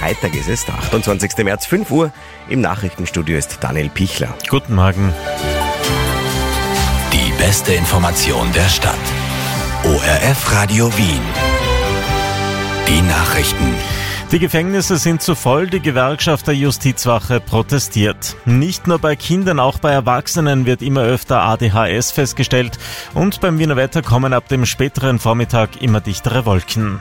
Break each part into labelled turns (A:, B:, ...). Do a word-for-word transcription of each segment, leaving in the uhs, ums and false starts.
A: Freitag ist es, der achtundzwanzigster März, fünf Uhr. Im Nachrichtenstudio ist Daniel Pichler.
B: Guten Morgen.
C: Die beste Information der Stadt. O R F Radio Wien. Die Nachrichten.
B: Die Gefängnisse sind zu voll, die Gewerkschaft der Justizwache protestiert. Nicht nur bei Kindern, auch bei Erwachsenen wird immer öfter A D H S festgestellt und beim Wiener Wetter kommen ab dem späteren Vormittag immer dichtere Wolken.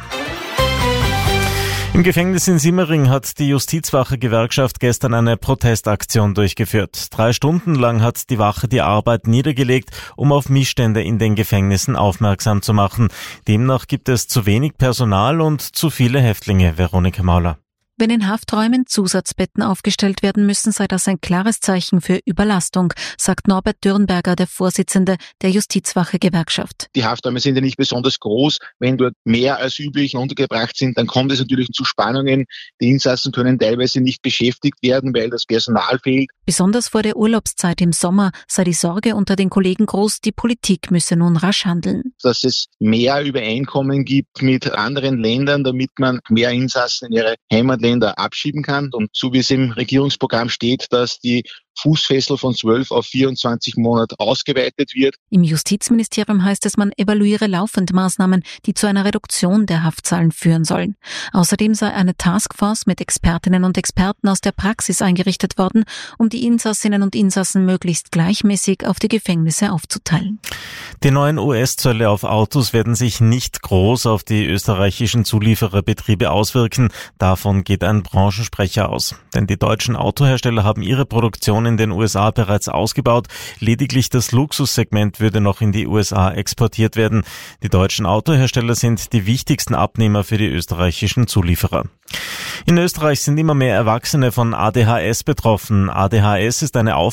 B: Im Gefängnis in Simmering hat die Justizwache-Gewerkschaft gestern eine Protestaktion durchgeführt. Drei Stunden lang hat die Wache die Arbeit niedergelegt, um auf Missstände in den Gefängnissen aufmerksam zu machen. Demnach gibt es zu wenig Personal und zu viele Häftlinge. Veronika Mauler.
D: Wenn in Hafträumen Zusatzbetten aufgestellt werden müssen, sei das ein klares Zeichen für Überlastung, sagt Norbert Dürrenberger, der Vorsitzende der Justizwache-Gewerkschaft.
E: Die Hafträume sind ja nicht besonders groß. Wenn dort mehr als üblich untergebracht sind, dann kommt es natürlich zu Spannungen. Die Insassen können teilweise nicht beschäftigt werden, weil das Personal fehlt.
D: Besonders vor der Urlaubszeit im Sommer sei die Sorge unter den Kollegen groß, die Politik müsse nun rasch handeln.
E: Dass es mehr Übereinkommen gibt mit anderen Ländern, damit man mehr Insassen in ihre Heimatländer abschieben kann. Und so wie es im Regierungsprogramm steht, dass die Fußfessel von zwölf auf vierundzwanzig Monate ausgeweitet wird.
D: Im Justizministerium heißt es, man evaluiere laufend Maßnahmen, die zu einer Reduktion der Haftzahlen führen sollen. Außerdem sei eine Taskforce mit Expertinnen und Experten aus der Praxis eingerichtet worden, um die Insassinnen und Insassen möglichst gleichmäßig auf die Gefängnisse aufzuteilen.
B: Die neuen U S-Zölle auf Autos werden sich nicht groß auf die österreichischen Zuliefererbetriebe auswirken. Davon geht ein Branchensprecher aus. Denn die deutschen Autohersteller haben ihre Produktion in den U S A bereits ausgebaut. Lediglich das Luxussegment würde noch in die U S A exportiert werden. Die deutschen Autohersteller sind die wichtigsten Abnehmer für die österreichischen Zulieferer. In Österreich sind immer mehr Erwachsene von A D H S betroffen. A D H S ist eine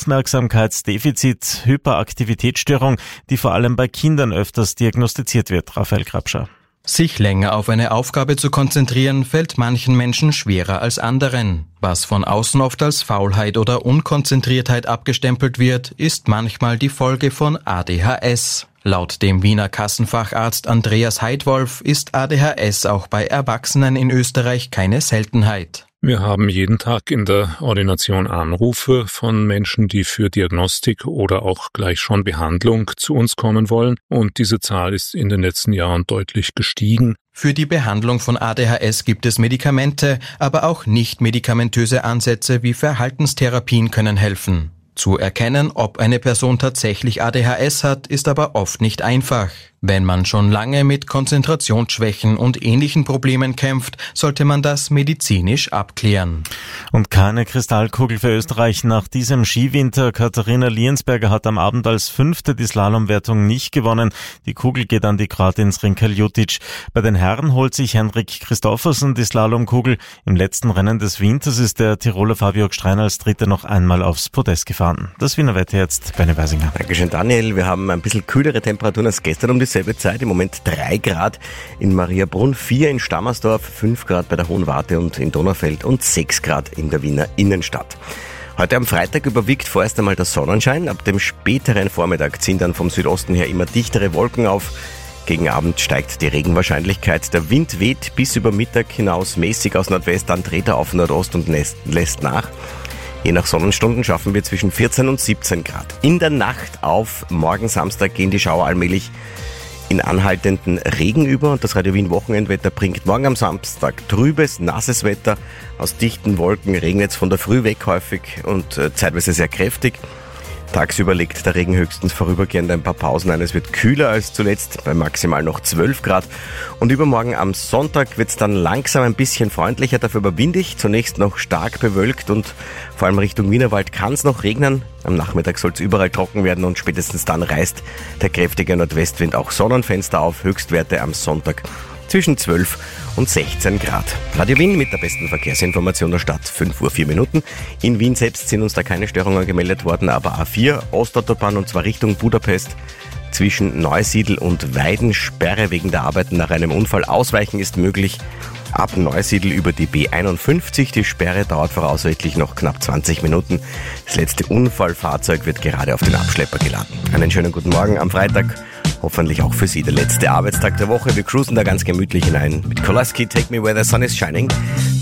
B: Aufmerksamkeitsdefizit-Hyperaktivitätsstörung, die vor allem bei Kindern öfters diagnostiziert wird. Raphael Krabscher.
F: Sich länger auf eine Aufgabe zu konzentrieren, fällt manchen Menschen schwerer als anderen. Was von außen oft als Faulheit oder Unkonzentriertheit abgestempelt wird, ist manchmal die Folge von A D H S. Laut dem Wiener Kassenfacharzt Andreas Heidwolf ist A D H S auch bei Erwachsenen in Österreich keine Seltenheit.
G: Wir haben jeden Tag in der Ordination Anrufe von Menschen, die für Diagnostik oder auch gleich schon Behandlung zu uns kommen wollen. Und diese Zahl ist in den letzten Jahren deutlich gestiegen.
F: Für die Behandlung von A D H S gibt es Medikamente, aber auch nicht medikamentöse Ansätze wie Verhaltenstherapien können helfen. Zu erkennen, ob eine Person tatsächlich A D H S hat, ist aber oft nicht einfach. Wenn man schon lange mit Konzentrationsschwächen und ähnlichen Problemen kämpft, sollte man das medizinisch abklären.
B: Und keine Kristallkugel für Österreich nach diesem Skiwinter. Katharina Liensberger hat am Abend als Fünfte die Slalomwertung nicht gewonnen. Die Kugel geht an die Kroatin Srinka Ljutic. Bei den Herren holt sich Henrik Christoffersen die Slalomkugel. Im letzten Rennen des Winters ist der Tiroler Fabio Gstrein als Dritter noch einmal aufs Podest gefahren. Das Wiener Wetter jetzt, Benny Weisinger.
A: Dankeschön, Daniel. Wir haben ein bisschen kühlere Temperaturen als gestern um die selbe Zeit. Im Moment drei Grad in Mariabrunn, vier in Stammersdorf, fünf Grad bei der Hohen Warte und in Donaufeld und sechs Grad in der Wiener Innenstadt. Heute am Freitag überwiegt vorerst einmal der Sonnenschein. Ab dem späteren Vormittag ziehen dann vom Südosten her immer dichtere Wolken auf. Gegen Abend steigt die Regenwahrscheinlichkeit. Der Wind weht bis über Mittag hinaus mäßig aus Nordwest, dann dreht er auf Nordost und lässt nach. Je nach Sonnenstunden schaffen wir zwischen vierzehn und siebzehn Grad. In der Nacht auf morgen Samstag gehen die Schauer allmählich in anhaltenden Regen über und das Radio Wien Wochenendwetter bringt morgen am Samstag trübes, nasses Wetter. Aus dichten Wolken regnet es von der Früh weg häufig und äh, zeitweise sehr kräftig. Tagsüber legt der Regen höchstens vorübergehend ein paar Pausen ein. Es wird kühler als zuletzt, bei maximal noch zwölf Grad. Und übermorgen am Sonntag wird es dann langsam ein bisschen freundlicher, dafür aber windig. Zunächst noch stark bewölkt und vor allem Richtung Wienerwald kann es noch regnen. Am Nachmittag soll es überall trocken werden und spätestens dann reißt der kräftige Nordwestwind auch Sonnenfenster auf. Höchstwerte am Sonntag zwischen zwölf und sechzehn Grad. Radio Wien mit der besten Verkehrsinformation der Stadt, fünf Uhr vier Minuten. In Wien selbst sind uns da keine Störungen gemeldet worden, aber A vier, Ostautobahn und zwar Richtung Budapest. Zwischen Neusiedl und Weiden Sperre wegen der Arbeiten nach einem Unfall. Ausweichen ist möglich ab Neusiedl über die B einundfünfzig. Die Sperre dauert voraussichtlich noch knapp zwanzig Minuten. Das letzte Unfallfahrzeug wird gerade auf den Abschlepper geladen. Einen schönen guten Morgen am Freitag. Hoffentlich auch für Sie der letzte Arbeitstag der Woche. Wir cruisen da ganz gemütlich hinein mit Kolaski, Take Me Where the Sun is Shining.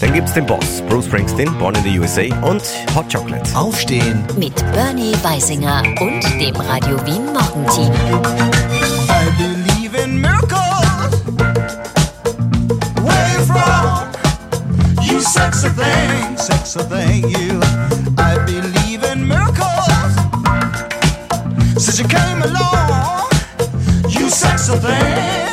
A: Dann gibt's den Boss, Bruce Springsteen, Born in the U S A und Hot Chocolate.
H: Aufstehen
I: Mit Bernie Weisinger und dem Radio Wien Morgenteam.
H: I believe in miracles. Where you from? You sexy thing, sexy thing, you. I believe in miracles. Since you came along, you sexy thing.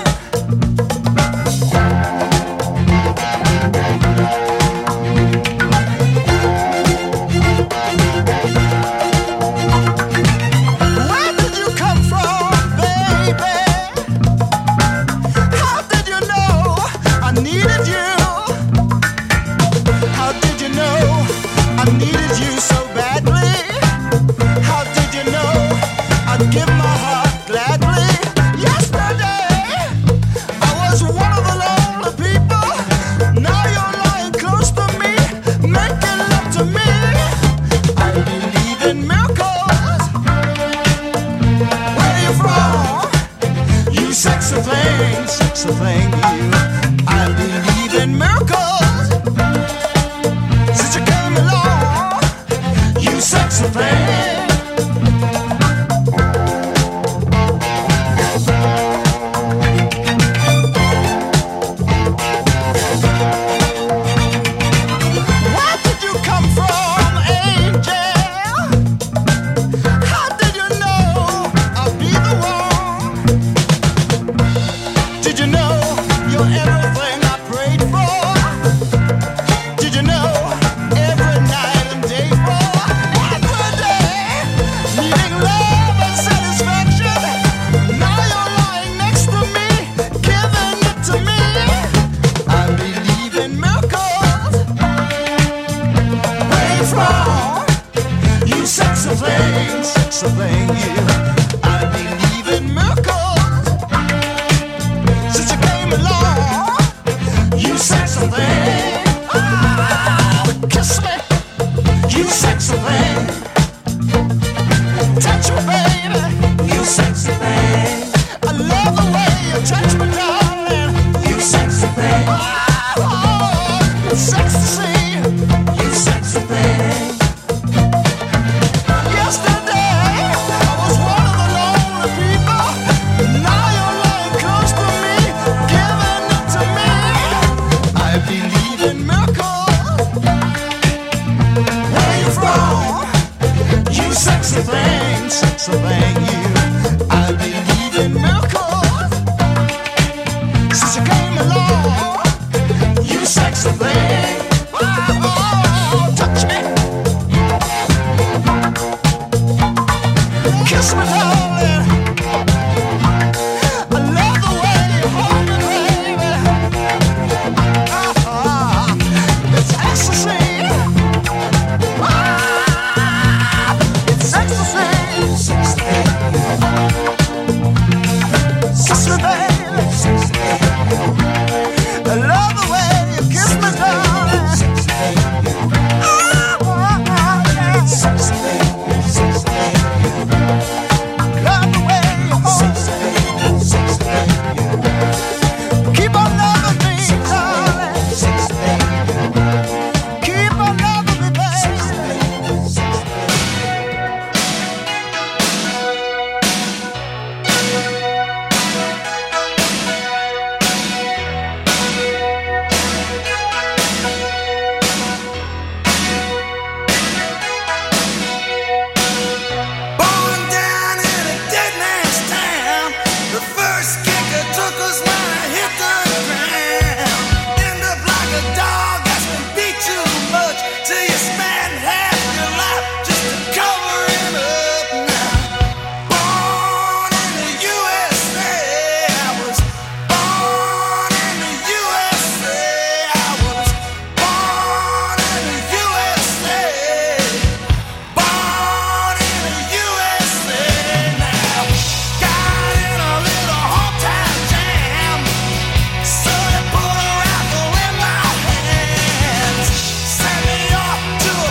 J: To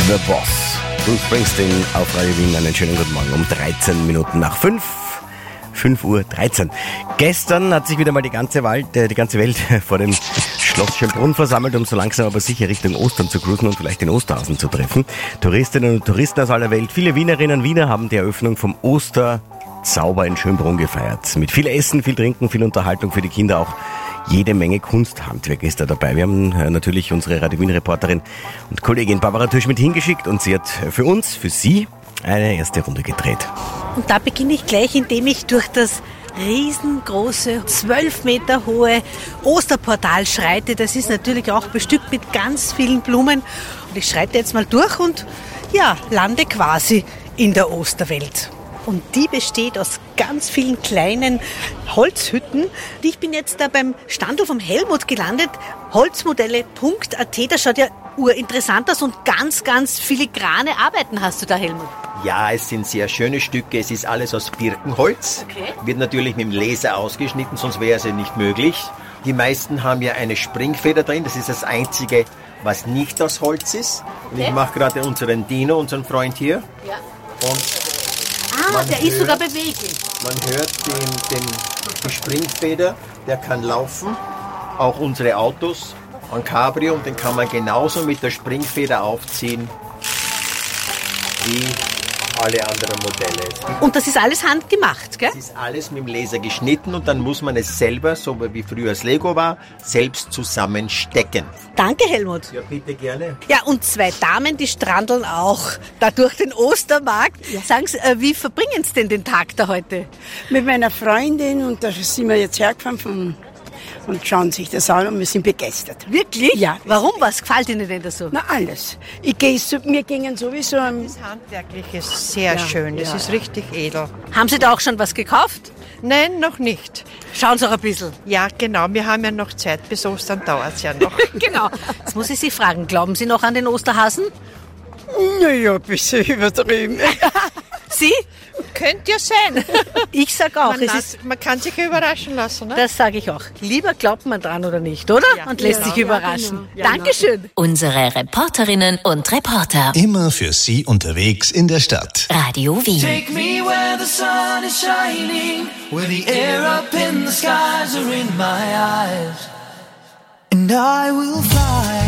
A: The Boss. Bruce Springsteen auf Radio Wien. Einen schönen guten Morgen um dreizehn Minuten nach fünf. fünf Uhr dreizehn. Gestern hat sich wieder mal die ganze, Wald, äh, die ganze Welt vor dem Schloss Schönbrunn versammelt, um so langsam aber sicher Richtung Ostern zu cruisen und vielleicht den Osterhasen zu treffen. Touristinnen und Touristen aus aller Welt, viele Wienerinnen und Wiener haben die Eröffnung vom Osterzauber in Schönbrunn gefeiert. Mit viel Essen, viel Trinken, viel Unterhaltung für die Kinder, auch jede Menge Kunsthandwerk ist da dabei. Wir haben äh, natürlich unsere Radio Wien-Reporterin und Kollegin Barbara Türsch mit hingeschickt und sie hat für uns, für Sie, eine erste Runde gedreht.
J: Und da beginne ich gleich, indem ich durch das riesengroße, zwölf Meter hohe Osterportal schreite. Das ist natürlich auch bestückt mit ganz vielen Blumen. Und ich schreite jetzt mal durch und ja, lande quasi in der Osterwelt. Und die besteht aus ganz vielen kleinen Holzhütten. Ich bin jetzt da beim Standel vom Helmut gelandet. Holzmodelle Punkt A T, das schaut ja urinteressant aus und ganz, ganz filigrane Arbeiten hast du da, Helmut.
K: Ja, es sind sehr schöne Stücke. Es ist alles aus Birkenholz. Okay. Wird natürlich mit dem Laser ausgeschnitten, sonst wäre es ja nicht möglich. Die meisten haben ja eine Springfeder drin. Das ist das Einzige, was nicht aus Holz ist. Und okay. Ich mache gerade unseren Dino, unseren Freund hier. Ja. Und
J: ah, der hört, ist sogar beweglich.
K: Man hört den, den, die Springfeder, der kann laufen. Auch unsere Autos, ein Cabrio, und den kann man genauso mit der Springfeder aufziehen wie alle anderen Modelle.
J: Und das ist alles handgemacht, gell?
K: Das ist alles mit dem Laser geschnitten und dann muss man es selber, so wie früher das Lego war, selbst zusammenstecken.
J: Danke, Helmut.
K: Ja, bitte gerne.
J: Ja, und zwei Damen, die strandeln auch da durch den Ostermarkt. Ja. Sagen Sie, wie verbringen Sie denn den Tag da heute?
L: Mit meiner Freundin, und da sind wir jetzt hergefahren von und schauen sich das an und wir sind begeistert.
J: Wirklich?
L: Ja.
J: Warum? Was gefällt Ihnen denn da so?
L: Na, alles. Ich gehe, wir gingen sowieso...
M: Das Handwerkliche ist sehr ja, schön, das ja. ist richtig edel.
J: Haben Sie da auch schon was gekauft?
M: Nein, noch nicht.
J: Schauen Sie auch ein bisschen.
M: Ja, genau, wir haben ja noch Zeit, bis Ostern dauert es ja noch.
J: Genau. Jetzt muss ich Sie fragen, glauben Sie noch an den Osterhasen?
L: Naja, ein bisschen übertrieben.
J: Sie?
M: Könnte ja sein.
J: Ich sag auch.
M: Man,
J: es
M: las,
J: ist,
M: man kann sich überraschen lassen. Ne?
J: Das sage ich auch. Lieber glaubt man dran oder nicht, oder?
M: Ja,
J: und lässt
M: genau.
J: sich überraschen.
L: Ja, genau. Ja,
J: Dankeschön.
I: Unsere Reporterinnen und Reporter.
C: Immer für Sie unterwegs in der Stadt.
I: Radio Wien.
H: Take me where the sun is shining, where the air up in the skies are in my eyes, and I will fly.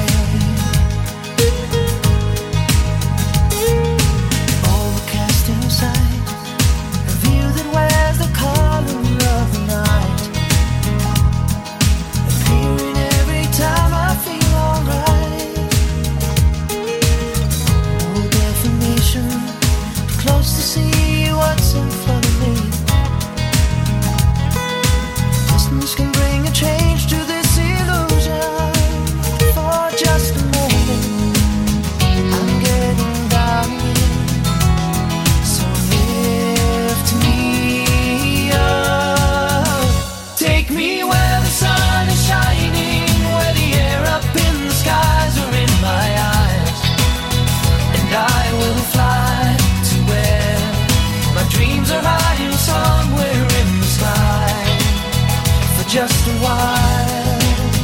H: Just a while.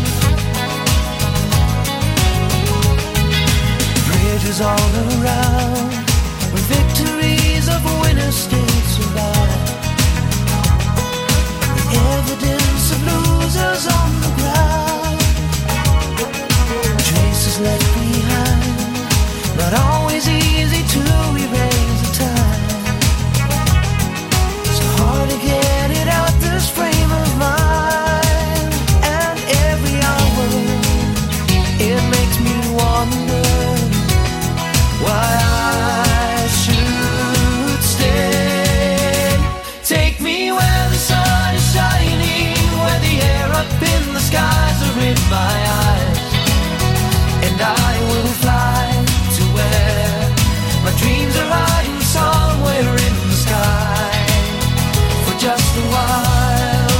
H: Bridges all around, with victories of winners still survive. The evidence of losers on the ground, traces left behind, not always easy to erase the time. So hard to get it out this frame of mind. My eyes, and I will fly to where my dreams are hiding somewhere in the sky for just a while.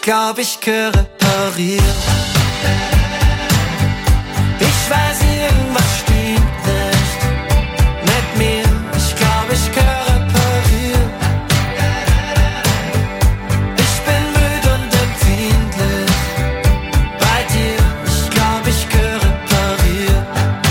N: glaub, ich gehöre repariert. Ich weiß, irgendwas stimmt nicht mit mir. Ich glaub, ich gehöre repariert. Ich bin müde und empfindlich bei dir. Ich glaub, ich gehöre repariert.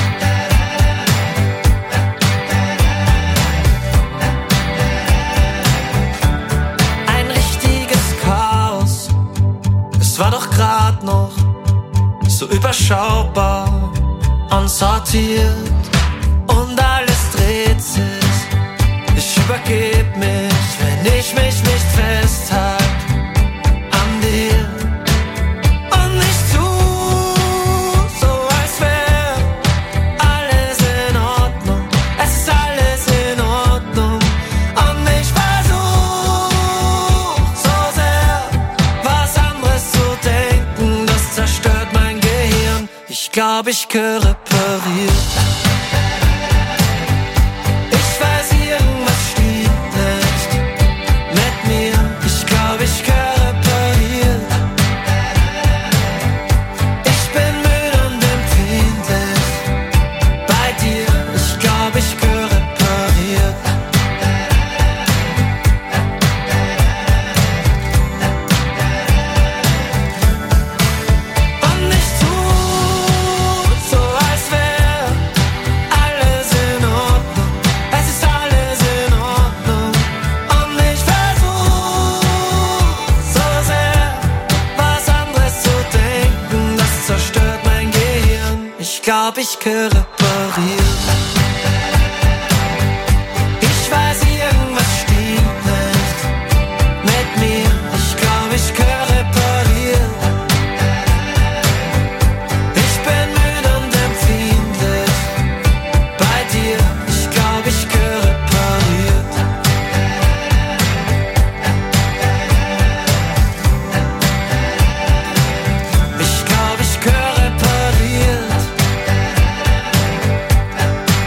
N: Ein richtiges Chaos. Es war doch grad noch so überschaubar und sortiert und alles dreht sich. Ich übergeb mich, wenn ich mich nicht festhalte an dir. Und ich tu so, als wär alles in Ordnung. Es ist alles in Ordnung. Und ich versuch so sehr, was anderes zu denken. Das zerstört mein Gehirn. Ich glaub, ich gehöre repariert. Ich weiß, irgendwas stimmt nicht mit mir. Ich glaub, ich gehöre repariert. Ich bin müde und empfindlich bei dir. Ich glaub, ich gehöre repariert. Und ich tu so, als wär alles in Ordnung. Es ist alles in Ordnung. Und ich versuch so sehr, was anderes zu denken. Das zerstört mein Gehirn. Ich glaub, ich gehöre repariert. Ich weiß, irgendwas stimmt nicht mit mir. Ich glaub, ich gehöre repariert. Ich bin müde und empfindlich bei dir. Ich glaub, ich gehöre repariert. Ich glaub, ich gehöre repariert.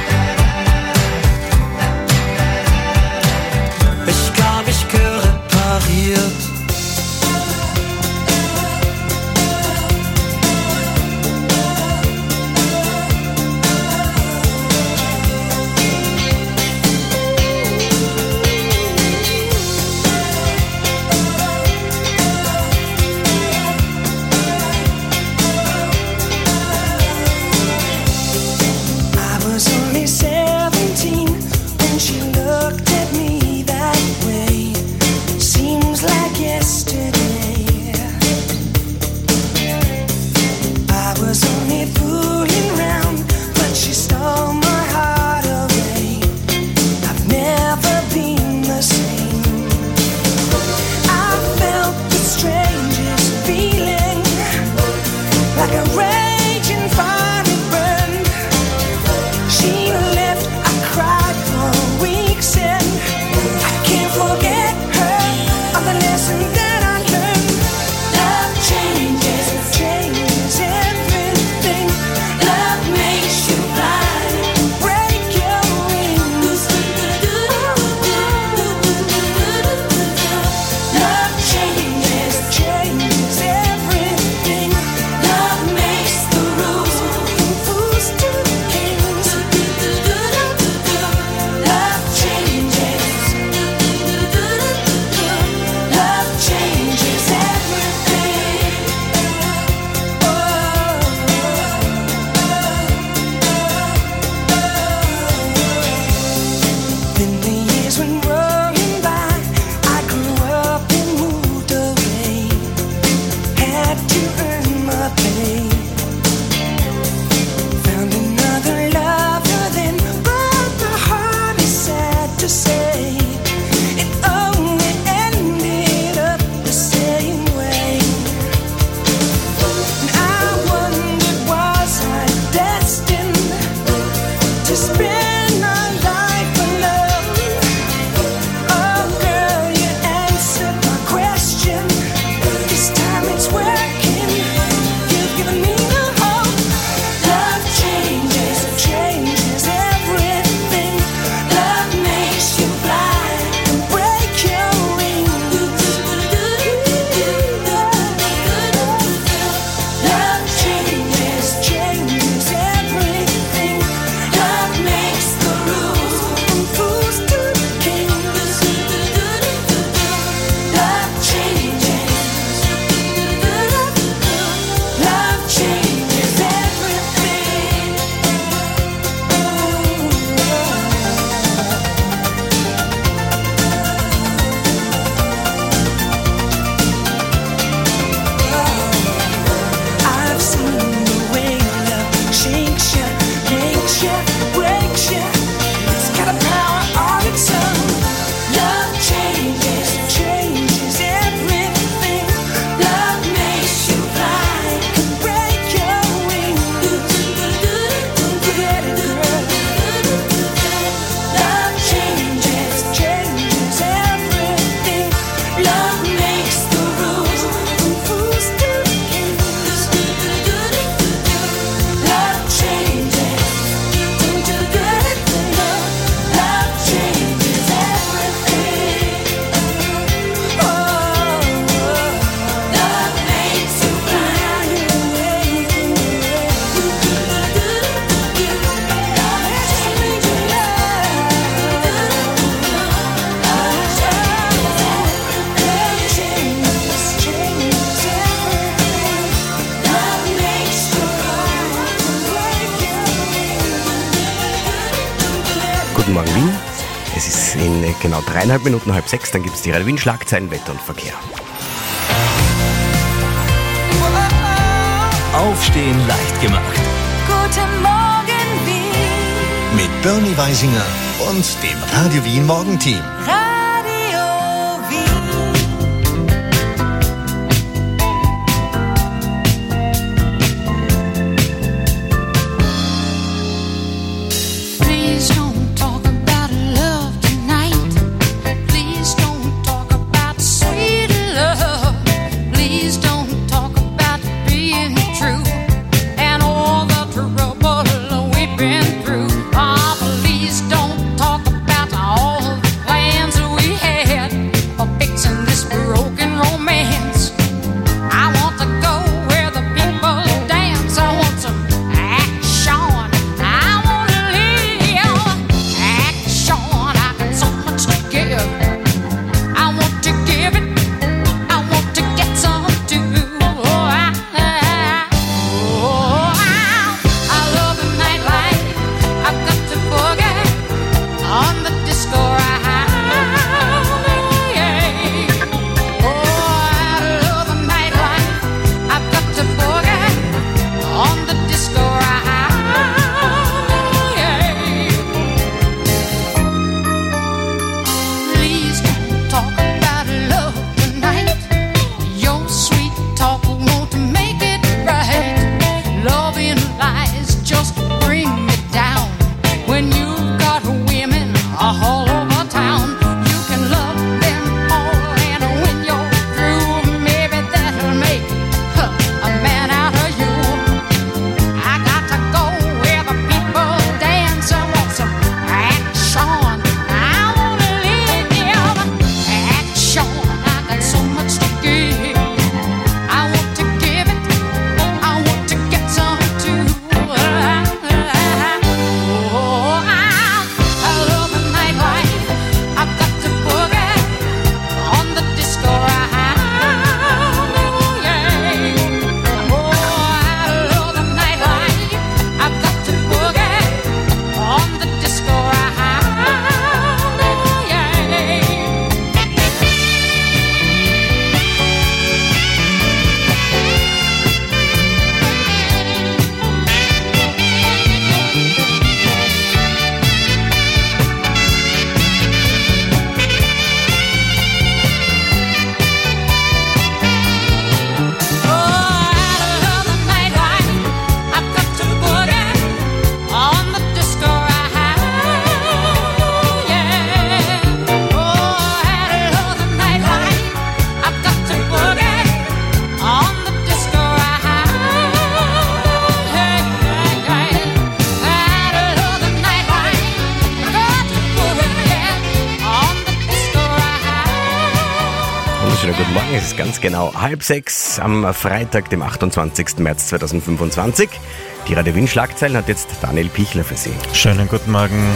A: Morgen Wien. Es ist in genau dreieinhalb Minuten halb sechs, dann gibt es die Radio Wien Schlagzeilen, Wetter und Verkehr.
C: Aufstehen leicht gemacht.
N: Guten Morgen Wien.
C: Mit Bernie Weisinger und dem Radio Wien Morgenteam.
N: Radio Wien. Please don't talk about love tonight. Please don't talk about sweet love. Please don't talk about being true and all the trouble we've been through. Ah, please don't talk about all the plans we had for fixing this broken romance. I want to go where the people dance. I want some action. I want to live action. I got so much to give. I want to give it. I want to get some too. Oh, I, I, oh, I, I love the nightlife. I've got to forget on the disco ride. Yeah. Oh, I love the nightlife. I've got to forget on the disco ride. Yeah. Please don't talk about love tonight. Your sweet talk won't make it right. Loving lies just bring me down. When you've got women all over town, you can love them all, and when you're through, maybe that'll make huh, a man out of you. I got to go where the people dance. I want some action. I want to live action. I got so much to give. I want to give it. I want to get some too. Oh, I, I love the nightlife. I've got to forget on the disco ride. Yeah. Oh, I love the nightlife. I've got to forget on the disco ride. Yeah. Oh, I love the nightlife. I've got to forget on the disco ride. Yeah. Oh, I love the nightlife. I've got to forget on the disco ride. Yeah, yeah, yeah. I love the nightlife. I've got to forget on the disco ride.
A: Wunderschönen guten Morgen, es ist ganz genau halb sechs am Freitag, dem achtundzwanzigsten März zweitausendfünfundzwanzig. Die Radio Wien Schlagzeilen hat jetzt Daniel Pichler für Sie.
B: Schönen guten Morgen.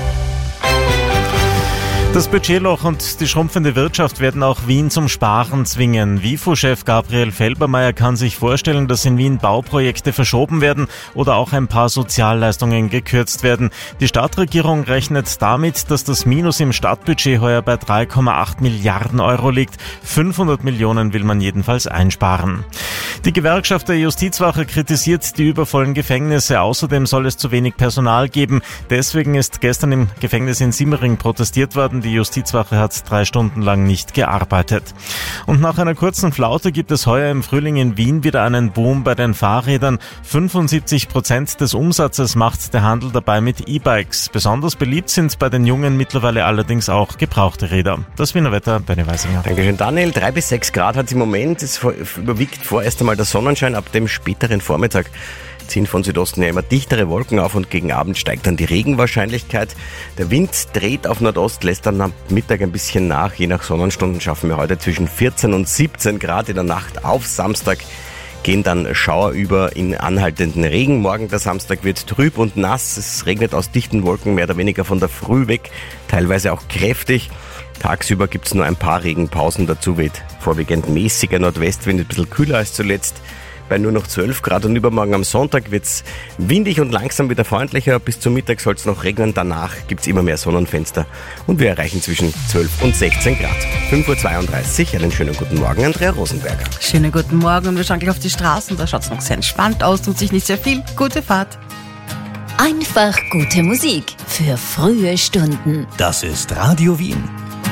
B: Das Budgetloch und die schrumpfende Wirtschaft werden auch Wien zum Sparen zwingen. WIFO-Chef Gabriel Felbermeier kann sich vorstellen, dass in Wien Bauprojekte verschoben werden oder auch ein paar Sozialleistungen gekürzt werden. Die Stadtregierung rechnet damit, dass das Minus im Stadtbudget heuer bei drei Komma acht Milliarden Euro liegt. fünfhundert Millionen will man jedenfalls einsparen. Die Gewerkschaft der Justizwache kritisiert die übervollen Gefängnisse. Außerdem soll es zu wenig Personal geben. Deswegen ist gestern im Gefängnis in Simmering protestiert worden. Die Justizwache hat drei Stunden lang nicht gearbeitet. Und nach einer kurzen Flaute gibt es heuer im Frühling in Wien wieder einen Boom bei den Fahrrädern. fünfundsiebzig Prozent des Umsatzes macht der Handel dabei mit E-Bikes. Besonders beliebt sind bei den Jungen mittlerweile allerdings auch gebrauchte Räder. Das Wiener Wetter, Benny Weisinger.
A: Dankeschön, Daniel. Drei bis sechs Grad hat es im Moment. Es überwiegt vorerst einmal der Sonnenschein. Ab dem späteren Vormittag ziehen von Südosten ja immer dichtere Wolken auf und gegen Abend steigt dann die Regenwahrscheinlichkeit. Der Wind dreht auf Nordost, lässt dann am Mittag ein bisschen nach. Je nach Sonnenstunden schaffen wir heute zwischen vierzehn und siebzehn Grad in der Nacht auf Samstag. Gehen dann Schauer über in anhaltenden Regen. Morgen der Samstag wird trüb und nass. Es regnet aus dichten Wolken mehr oder weniger von der Früh weg, teilweise auch kräftig. Tagsüber gibt es nur ein paar Regenpausen. Dazu weht vorwiegend mäßiger Nordwestwind, ein bisschen kühler als zuletzt. bei nur noch zwölf Grad und übermorgen am Sonntag wird es windig und langsam wieder freundlicher. Bis zum Mittag soll es noch regnen, danach gibt es immer mehr Sonnenfenster und wir erreichen zwischen zwölf und sechzehn Grad. fünf Uhr zweiunddreißig, einen schönen guten Morgen, Andrea Rosenberger.
O: Schönen guten Morgen und wir schauen gleich auf die Straßen, da schaut es noch sehr entspannt aus, tut sich nicht sehr viel. Gute Fahrt.
I: Einfach gute Musik für frühe Stunden.
C: Das ist Radio Wien.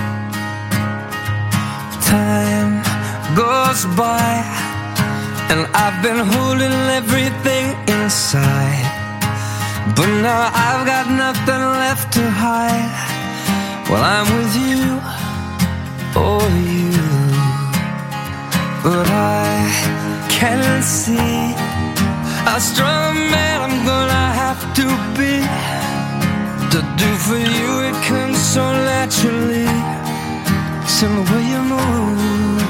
N: Time goes by and I've been holding everything inside, but now I've got nothing left to hide. Well, I'm with you, oh you, but I can't see how strong a man I'm gonna have to be to do for you. It comes so naturally, it's in the way you move.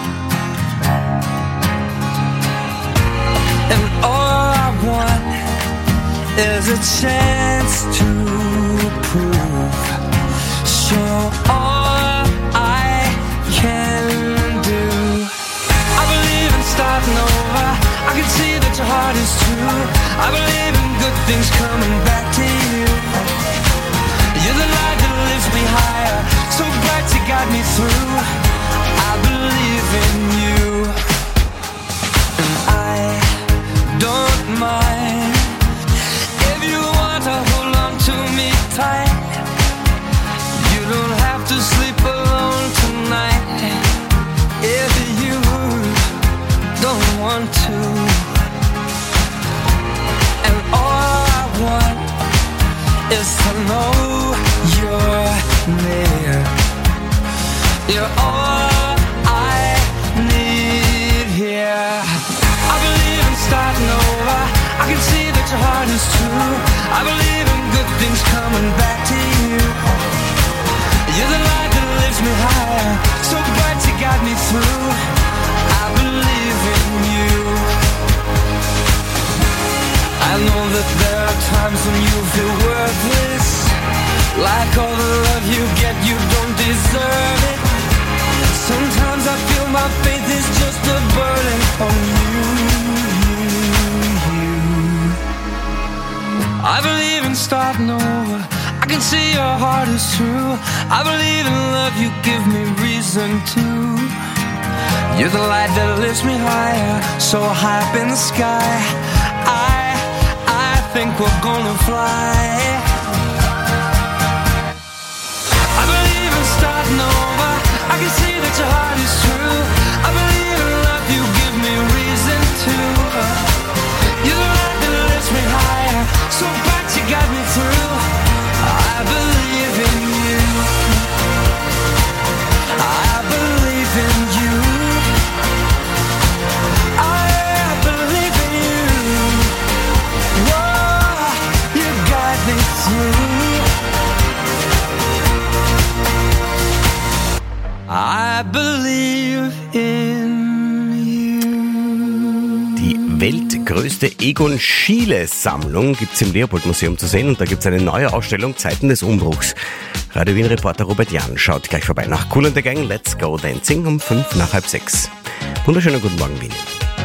N: And all I want is a chance to prove, show all I can do. I believe in starting over, I can see that your heart is true. I believe in good things coming back to you. You're the light that lifts me higher, so bright you got me through. I believe in you, and I don't mind if you want to hold on to me tight. You don't have to sleep alone tonight if you don't want to. And all I want is to know you're near. You're all I need here. I believe in starting over, I can see that your heart is true. I believe in good things coming back to you. You're the light that lifts me higher, so bright you got me through. I believe in you. I know that there are times when you feel worthless, like all the love you get you don't deserve it. Sometimes I feel my faith is just a burden on you, you. I believe in starting over, I can see your heart is true. I believe in love, you give me reason to. You're the light that lifts me higher, so high up in the sky. I, I think we're gonna fly. I believe in starting over, I can see that your heart is true. I believe in love, you give me reason to. You're the light that lifts me higher, so bright you got me through. I believe in you, I believe in you, I believe in you. Whoa, you got me through. I believe in you.
A: Die weltgrößte Egon Schiele-Sammlung gibt es im Leopold-Museum zu sehen und da gibt es eine neue Ausstellung Zeiten des Umbruchs. Radio Wien-Reporter Robert Jan schaut gleich vorbei. Nach Kool and the Gang, Let's Go Dancing um fünf nach halb sechs. Wunderschönen guten Morgen, Wien.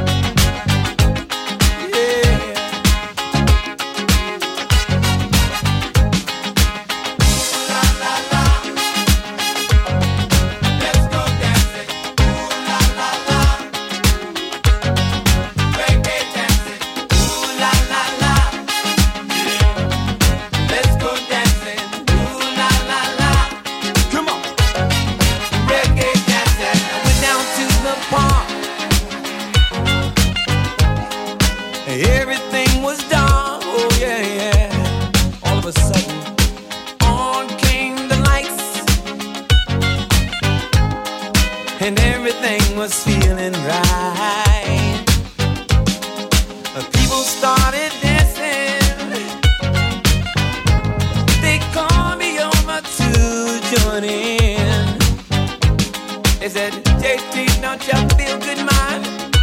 N: Everything was done, oh yeah, yeah. All of a sudden, on came the lights, and everything was feeling right. People started dancing, they called me over to join in. They said, J T, don't you feel good, man?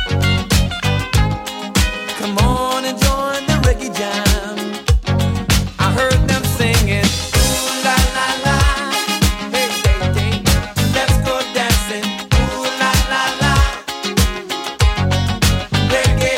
N: Come on and join the reggae jam. I heard them singing, ooh la la la, hey hey hey, let's go dancing, ooh la la la, reggae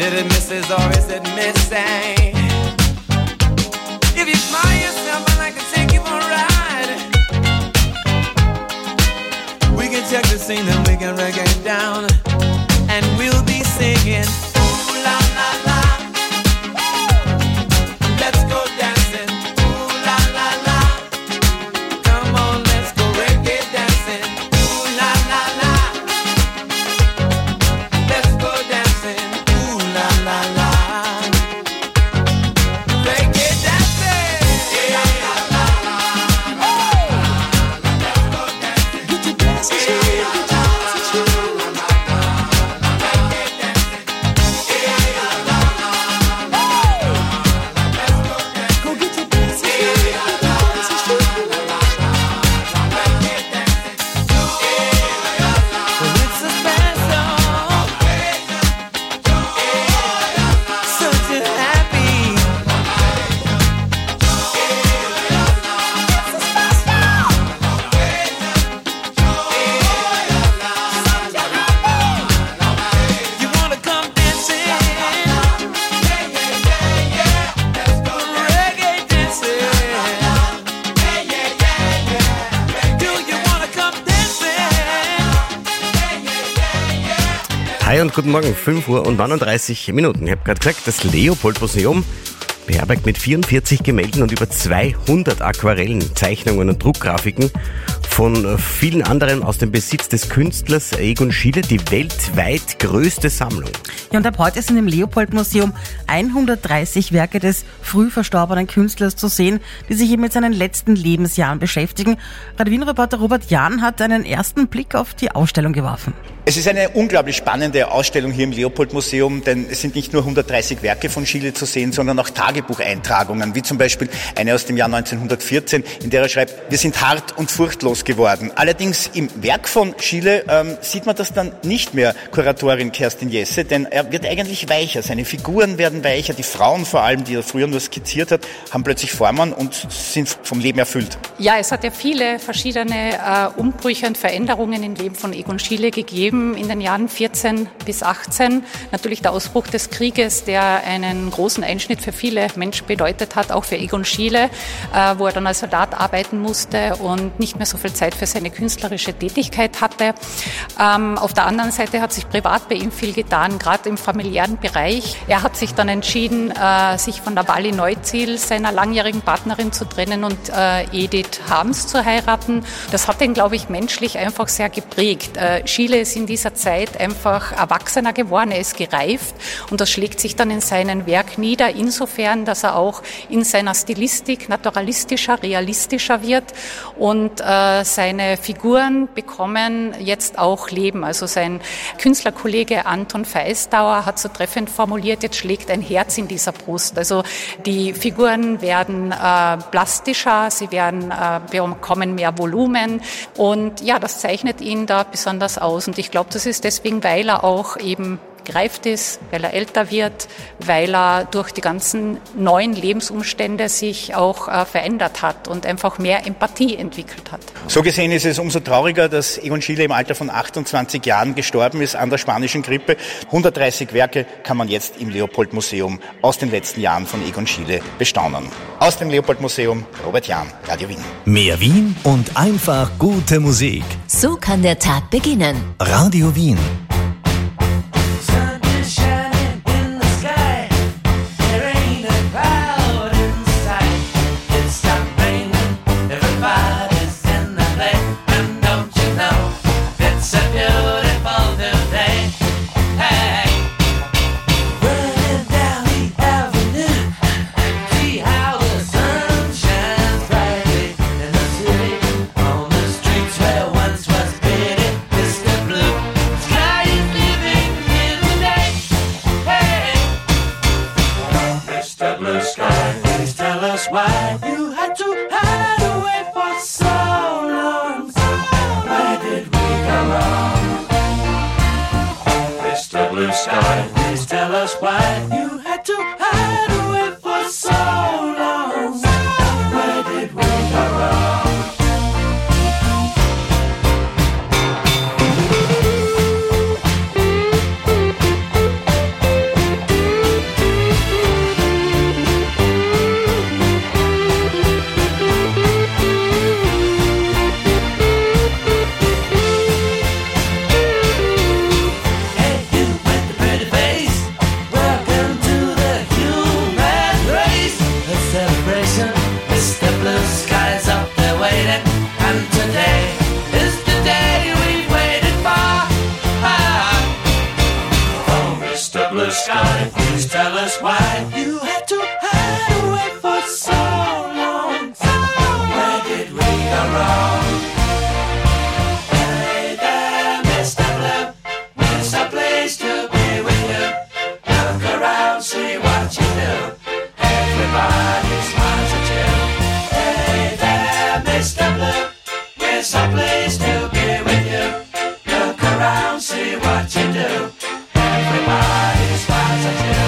N: Did it misses or is it missing? If you smile yourself, I'd like to take you for a ride. We can check the scene and we can reggae it down, and we'll be singing ooh la la la. Let's go dancing, ooh la la la. Come on, let's go reggae dancing, ooh la la la. Let's go dancing, ooh la la la. Reggae dancing, yeah la la la. Let's go dancing, get your dancing shoes, get your dancing shoes.
A: Hi und guten Morgen, fünf Uhr und neununddreißig Minuten. Ich habe gerade gesagt, das Leopold-Museum beherbergt mit vierundvierzig Gemälden und über zweihundert Aquarellen, Zeichnungen und Druckgrafiken von vielen anderen aus dem Besitz des Künstlers Egon Schiele die weltweit größte Sammlung.
O: Ja, und ab heute sind im Leopold-Museum hundertdreißig Werke des früh verstorbenen Künstlers zu sehen, die sich eben mit seinen letzten Lebensjahren beschäftigen. Radio Wien-Reporter Robert Jahn hat einen ersten Blick auf die Ausstellung geworfen.
P: Es ist eine unglaublich spannende Ausstellung hier im Leopold-Museum, denn es sind nicht nur hundertdreißig Werke von Schiele zu sehen, sondern auch Tagebucheintragungen, wie zum Beispiel eine aus dem Jahr neunzehnhundertvierzehn, in der er schreibt, wir sind hart und furchtlos geworden. Allerdings im Werk von Schiele ähm, sieht man das dann nicht mehr, Kuratorin Kerstin Jesse, denn er wird eigentlich weicher, seine Figuren werden weicher, die Frauen vor allem, die er früher nur skizziert hat, haben plötzlich Formen und sind vom Leben erfüllt.
Q: Ja, es hat ja viele verschiedene äh, Umbrüche und Veränderungen im Leben von Egon Schiele gegeben in den Jahren vierzehn bis achtzehn. Natürlich der Ausbruch des Krieges, der einen großen Einschnitt für viele Menschen bedeutet hat, auch für Egon Schiele, äh, wo er dann als Soldat arbeiten musste und nicht mehr so viel Zeit für seine künstlerische Tätigkeit hatte. Ähm, auf der anderen Seite hat sich privat bei ihm viel getan, gerade im familiären Bereich. Er hat sich dann entschieden, äh, sich von der Wally Neuziel, seiner langjährigen Partnerin, zu trennen und äh, Edith Harms zu heiraten. Das hat ihn, glaube ich, menschlich einfach sehr geprägt. Äh, Schiele ist in dieser Zeit einfach erwachsener geworden, er ist gereift und das schlägt sich dann in seinem Werk nieder, insofern, dass er auch in seiner Stilistik naturalistischer, realistischer wird und äh, seine Figuren bekommen jetzt auch Leben. Also sein Künstlerkollege Anton Feistauer hat so treffend formuliert, jetzt schlägt ein Herz in dieser Brust. Also die Figuren werden äh, plastischer, sie werden, äh, bekommen mehr Volumen und ja, das zeichnet ihn da besonders aus. Und ich glaube, das ist deswegen, weil er auch eben gereift ist, weil er älter wird, weil er durch die ganzen neuen Lebensumstände sich auch äh, verändert hat und einfach mehr Empathie entwickelt hat.
P: So gesehen ist es umso trauriger, dass Egon Schiele im Alter von achtundzwanzig Jahren gestorben ist an der spanischen Grippe. hundertdreißig Werke kann man jetzt im Leopold-Museum aus den letzten Jahren von Egon Schiele bestaunen. Aus dem Leopold-Museum, Robert Jahn, Radio Wien.
C: Mehr Wien und einfach gute Musik.
I: So kann der Tag beginnen.
C: Radio Wien.
N: Why you had to hide away for so long? Where did we go wrong? Mister Blue Sky, please tell us why you had to hide away for so long. Where did we go wrong? Mister Blue Sky, please tell us why you had to hide away for so long. Where did we go wrong? Hey there, Mister Blue, where's the place to be with you? Look around, see what you do. Everybody smiles at you. Hey there, Mister Blue, where's the place to be with you? Look around, see what you do. Everybody smiles at you.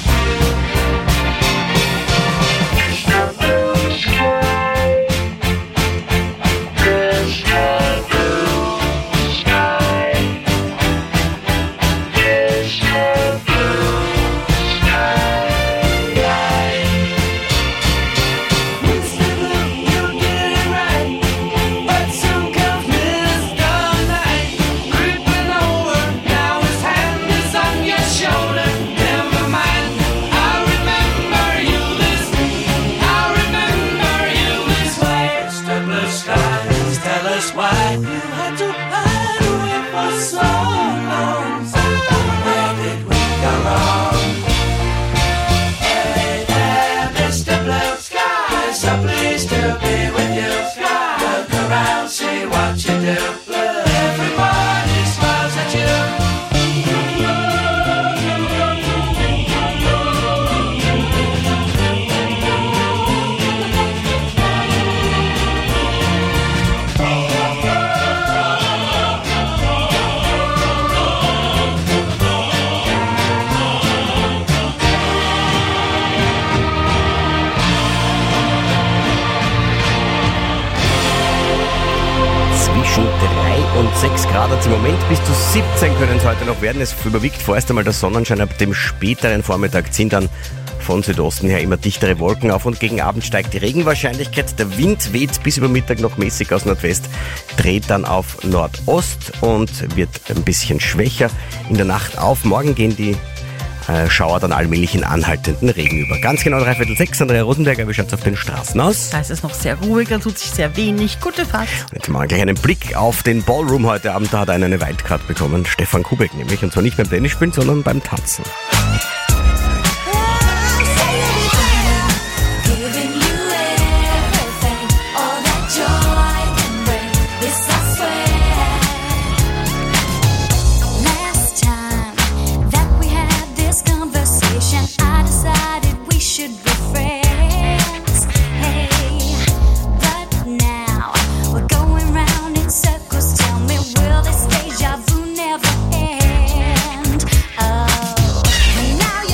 A: Und sechs Grad hat es im Moment, bis zu siebzehn können es heute noch werden. Es überwiegt vorerst einmal der Sonnenschein. Ab dem späteren Vormittag ziehen dann von Südosten her immer dichtere Wolken auf und gegen Abend steigt die Regenwahrscheinlichkeit. Der Wind weht bis über Mittag noch mäßig aus Nordwest, dreht dann auf Nordost und wird ein bisschen schwächer. In der Nacht auf morgen gehen die äh, Schauer dann allmählich in anhaltenden Regen über. Ganz genau dreiviertel sechs, Andrea Rosenberger, wie schaut's auf den Straßen aus?
O: Da ist es noch sehr ruhig, da tut sich sehr wenig. Gute Fahrt.
A: Jetzt machen wir gleich einen Blick auf den Ballroom heute Abend. Da hat einer eine Wildcard bekommen, Stefan Kubek nämlich. Und zwar nicht beim Tennisspielen, sondern beim Tanzen.
N: Now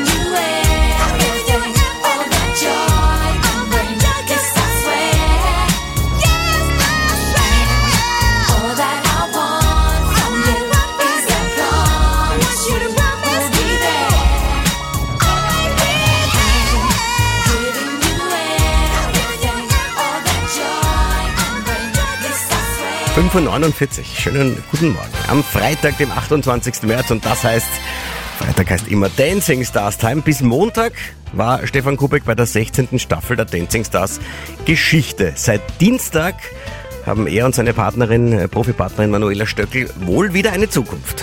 A: fünf Uhr neunundvierzig. Schönen guten Morgen. Am Freitag, dem achtundzwanzigsten März, und das heißt, Freitag heißt immer Dancing Stars Time. Bis Montag war Stefan Kubek bei der sechzehnten Staffel der Dancing Stars Geschichte. Seit Dienstag haben er und seine Partnerin, Profipartnerin Manuela Stöckl, wohl wieder eine Zukunft.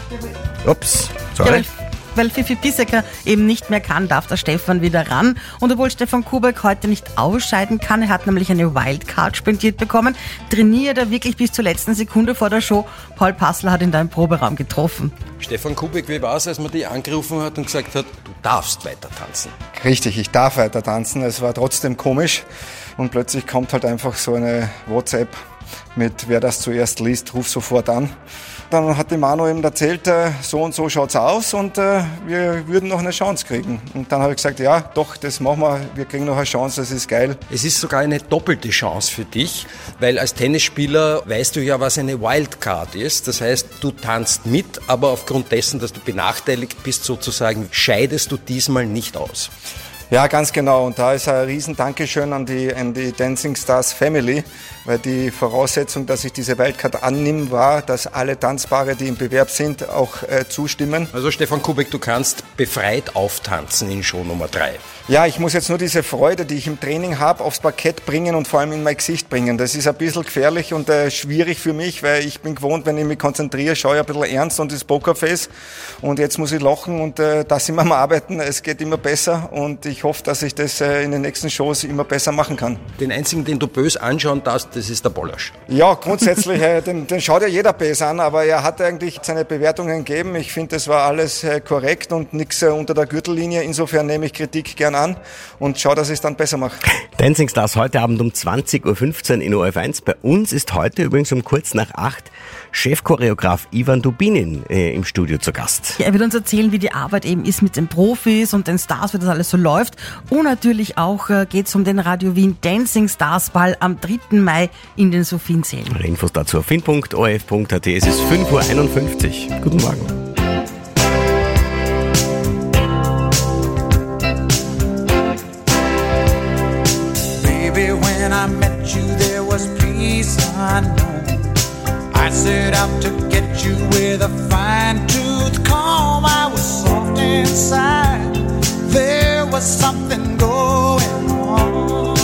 A: Ups, sorry.
O: Ja, weil, weil Fifi Pissecker eben nicht mehr kann, darf der Stefan wieder ran. Und obwohl Stefan Kubek heute nicht ausscheiden kann, er hat nämlich eine Wildcard spendiert bekommen, trainiert er wirklich bis zur letzten Sekunde vor der Show. Paul Passler hat ihn da im Proberaum getroffen.
R: Stefan Kubek, wie war es, als man die angerufen hat und gesagt hat, du darfst weiter tanzen?
S: Richtig, ich darf weiter tanzen. Es war trotzdem komisch. Und plötzlich kommt halt einfach so eine WhatsApp mit, wer das zuerst liest, ruf sofort an. Dann hat die Manu eben erzählt, so und so schaut's aus und äh, wir würden noch eine Chance kriegen. Und dann habe ich gesagt, ja, doch, das machen wir, wir kriegen noch eine Chance, das ist geil.
R: Es ist sogar eine doppelte Chance für dich, weil als Tennisspieler weißt du ja, was eine Wildcard ist. Das heißt, du tanzt mit, aber aufgrund dessen, dass du benachteiligt bist, sozusagen, scheidest du diesmal nicht aus.
S: Ja, ganz genau. Und da ist ein riesen Dankeschön an die, an die Dancing Stars Family, weil die Voraussetzung, dass ich diese Wildcard annehme, war, dass alle Tanzpaare, die im Bewerb sind, auch äh, zustimmen.
R: Also Stefan Kubek, du kannst befreit auftanzen in Show Nummer drei.
S: Ja, ich muss jetzt nur diese Freude, die ich im Training habe, aufs Parkett bringen und vor allem in mein Gesicht bringen. Das ist ein bisschen gefährlich und äh, schwierig für mich, weil ich bin gewohnt, wenn ich mich konzentriere, schaue ich ein bisschen ernst und das Pokerface. Und jetzt muss ich lachen und äh, da sind wir am Arbeiten. Es geht immer besser und ich hoffe, dass ich das äh, in den nächsten Shows immer besser machen kann.
R: Den einzigen, den du böse anschauen darfst, das ist der Bollasch.
S: Ja, grundsätzlich, äh, den, den schaut ja jeder böse an, aber er hat eigentlich seine Bewertungen gegeben. Ich finde, das war alles äh, korrekt und nichts äh, unter der Gürtellinie. Insofern nehme ich Kritik gern an und schau, dass ich es dann besser mache.
A: Dancing Stars heute Abend um zwanzig Uhr fünfzehn in O R F eins. Bei uns ist heute übrigens um kurz nach acht Chefchoreograf Ivan Dubinin äh, im Studio zu Gast.
O: Ja, er wird uns erzählen, wie die Arbeit eben ist mit den Profis und den Stars, wie das alles so läuft. Und natürlich auch äh, geht es um den Radio Wien Dancing Stars Ball am dritten Mai in den Sophiensälen.
A: Alle Infos dazu auf fin punkt o r f punkt a t. Es ist fünf Uhr einundfünfzig. Guten Morgen.
H: When I met you, there was peace unknown. I set out to get you with a fine-tooth comb. I was soft inside. There was something going on.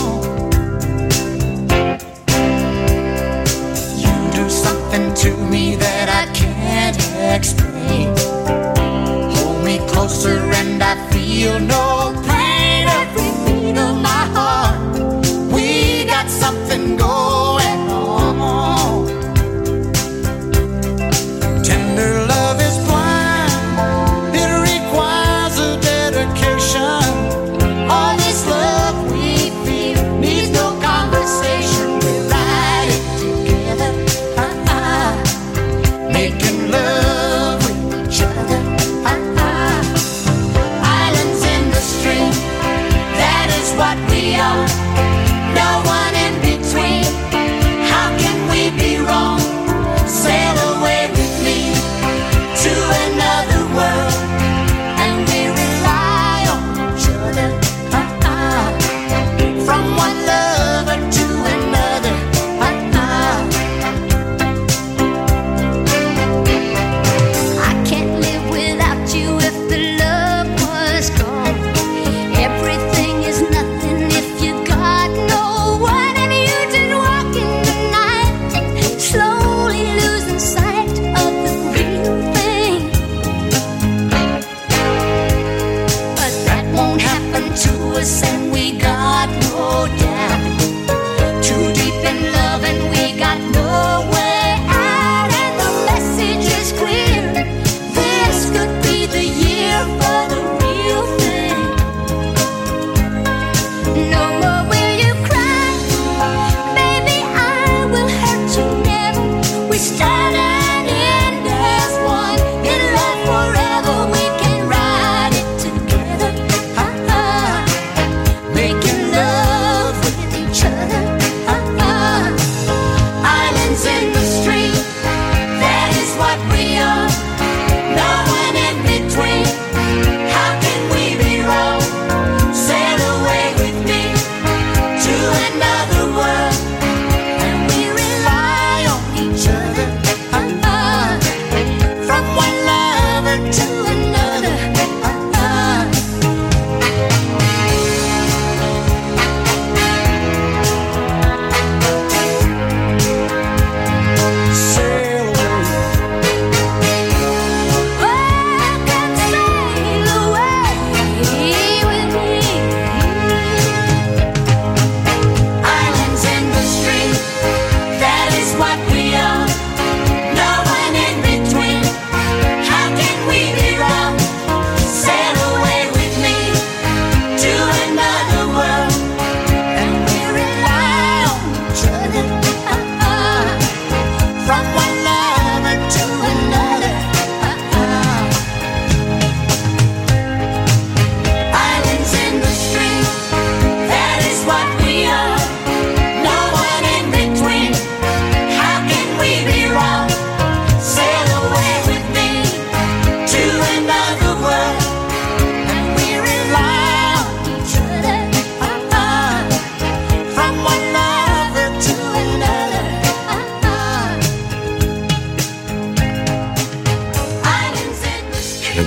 H: You do something to me that I can't explain. Hold me closer and I feel no pain. Every beat of my heart. Something going on. Tender love is blind. It requires a dedication. All this love we feel needs no conversation. We ride it together, uh-uh. Making love with each other, uh-uh. Islands in the stream.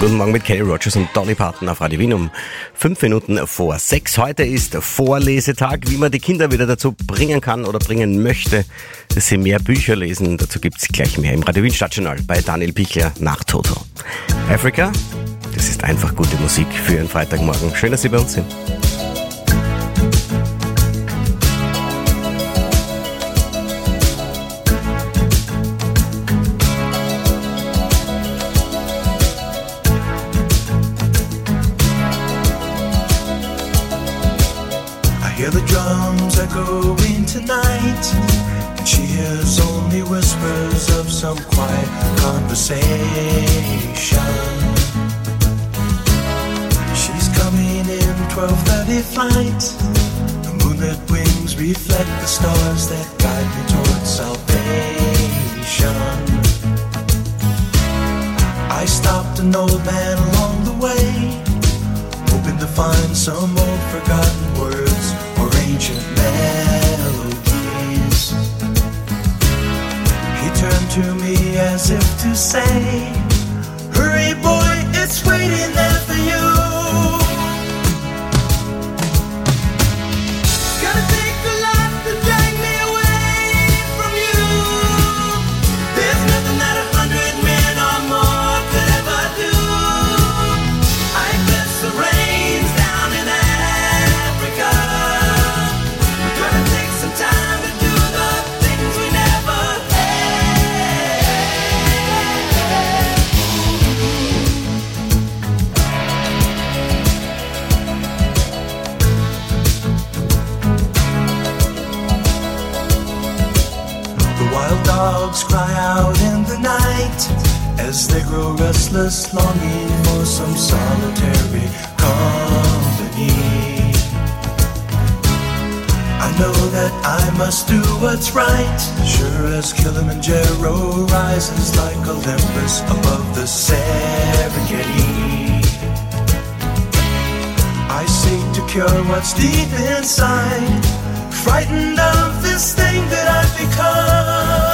A: Guten Morgen mit Kenny Rogers und Dolly Parton auf Radio Wien um fünf Minuten vor sechs. Heute ist Vorlesetag, wie man die Kinder wieder dazu bringen kann oder bringen möchte, dass sie mehr Bücher lesen. Dazu gibt's gleich mehr im Radio Wien Stadtjournal bei Daniel Pichler nach Toto. Africa, das ist einfach gute Musik für einen Freitagmorgen. Schön, dass Sie bei uns sind.
H: Hear the drums echoing tonight, and she hears only whispers of some quiet conversation. She's coming in twelve thirty flight. The moonlit wings reflect the stars that guide me towards salvation. I stopped an old man along the way, hoping to find some old forgotten words or ancient melodies. He turned to me as if to say, hurry boy, it's waiting there for you. It's gonna take a lot to drag me away from you. There's nothing that a hundred men or more could ever do. I guess the rain's down in Africa. We're gonna take some time to do the things we never The wild dogs cry out in the night as they grow restless, longing for some solitary company. I know that I must do what's right, sure as Kilimanjaro rises like Olympus above the Serengeti. I seek to cure what's deep inside, frightened of this thing that I've become.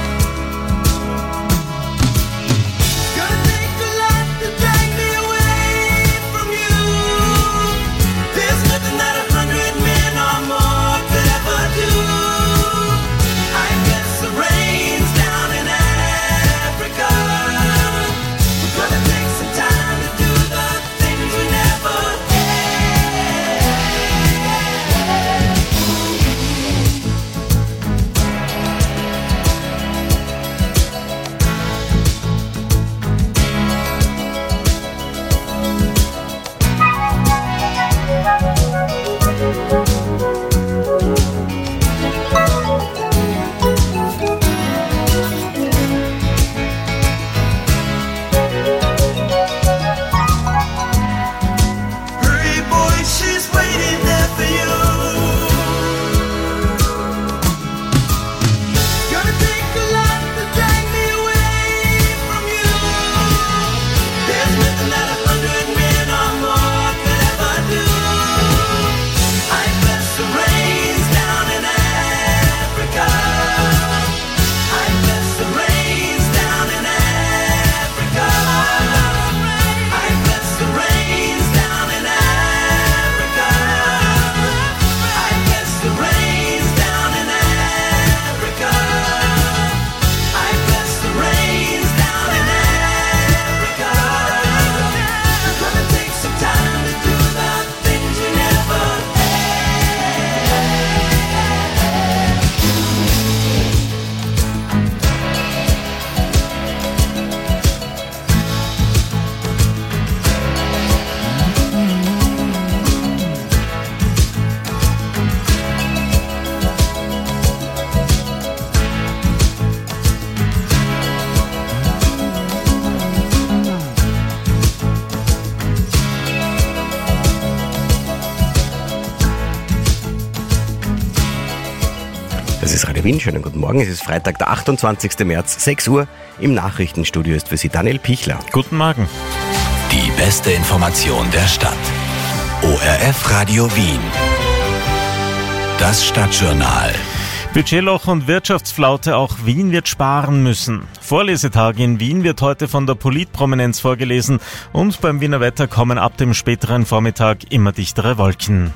H: It's gonna take a lot to drag me away from you. There's nothing that a hundred men or more could ever do. I guess the rain's down in Africa. We're gonna take some time to do the things we never Hurry boy, she's waiting there for you. Gonna take a lot to drag me away from you. There's nothing that a hundred men or more could ever do. I guess the rain's down in Africa. I guess the rain's down in Africa. I guess the rain's down in Africa. I guess the rain's down in Africa. I guess the rain's down in Africa. We're gonna take some time to do the things we never
A: Das ist Radio Wien. Schönen guten Morgen. Es ist Freitag, der achtundzwanzigsten März, sechs Uhr. Im Nachrichtenstudio ist für Sie Daniel Pichler.
B: Guten Morgen.
C: Die beste Information der Stadt. O R F Radio Wien. Das Stadtjournal.
B: Budgetloch und Wirtschaftsflaute, auch Wien wird sparen müssen. Vorlesetag in Wien wird heute von der Politprominenz vorgelesen und beim Wiener Wetter kommen ab dem späteren Vormittag immer dichtere Wolken.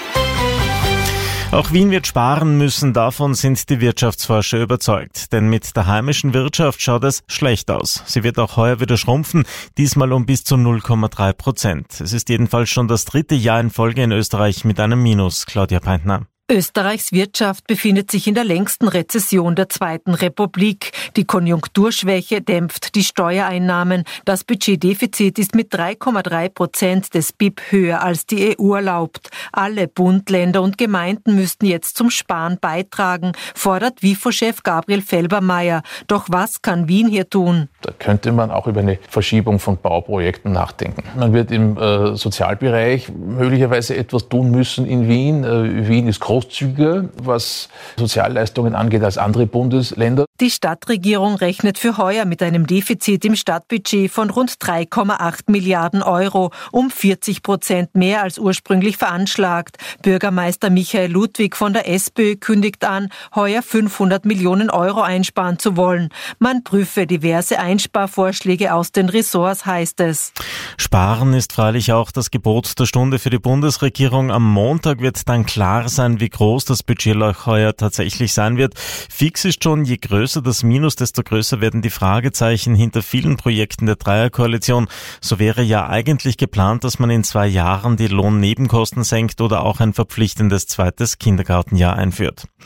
B: Auch Wien wird sparen müssen, davon sind die Wirtschaftsforscher überzeugt. Denn mit der heimischen Wirtschaft schaut es schlecht aus. Sie wird auch heuer wieder schrumpfen, diesmal um bis zu null Komma drei Prozent. Es ist jedenfalls schon das dritte Jahr in Folge in Österreich mit einem Minus. Claudia Peintner.
T: Österreichs Wirtschaft befindet sich in der längsten Rezession der Zweiten Republik. Die Konjunkturschwäche dämpft die Steuereinnahmen. Das Budgetdefizit ist mit drei Komma drei Prozent des B I P höher als die E U erlaubt. Alle Bund, Länder und Gemeinden müssten jetzt zum Sparen beitragen, fordert WIFO-Chef Gabriel Felbermayr. Doch was kann Wien hier tun?
U: Da könnte man auch über eine Verschiebung von Bauprojekten nachdenken. Man wird im äh, Sozialbereich möglicherweise etwas tun müssen in Wien. Äh, Wien ist groß großzügiger, was Sozialleistungen angeht, als andere Bundesländer.
T: Die Stadtregierung rechnet für heuer mit einem Defizit im Stadtbudget von rund drei Komma acht Milliarden Euro, um vierzig Prozent mehr als ursprünglich veranschlagt. Bürgermeister Michael Ludwig von der SPÖ kündigt an, heuer fünfhundert Millionen Euro einsparen zu wollen. Man prüfe diverse Einsparvorschläge aus den Ressorts, heißt es.
B: Sparen ist freilich auch das Gebot der Stunde für die Bundesregierung. Am Montag wird dann klar sein, wie groß das Budgetloch heuer tatsächlich sein wird. Fix ist schon, je größer das Minus, desto größer werden die Fragezeichen hinter vielen Projekten der Dreierkoalition. So wäre ja eigentlich geplant, dass man in zwei Jahren die Lohnnebenkosten senkt oder auch ein verpflichtendes zweites Kindergartenjahr einführt.